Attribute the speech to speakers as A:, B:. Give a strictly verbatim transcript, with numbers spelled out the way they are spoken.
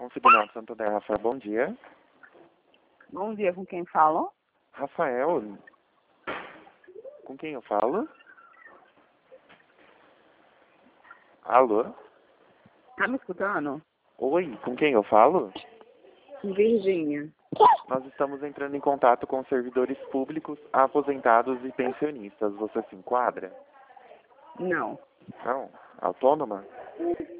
A: um Signal Santander, Rafael, bom dia.
B: Bom dia, com quem falo?
A: Rafael, com quem eu falo? Alô?
B: Tá me escutando?
A: Oi, com quem eu falo?
B: Virgínia.
A: Nós estamos entrando em contato com servidores públicos, aposentados e pensionistas. Você se enquadra?
B: Não.
A: Não? Autônoma?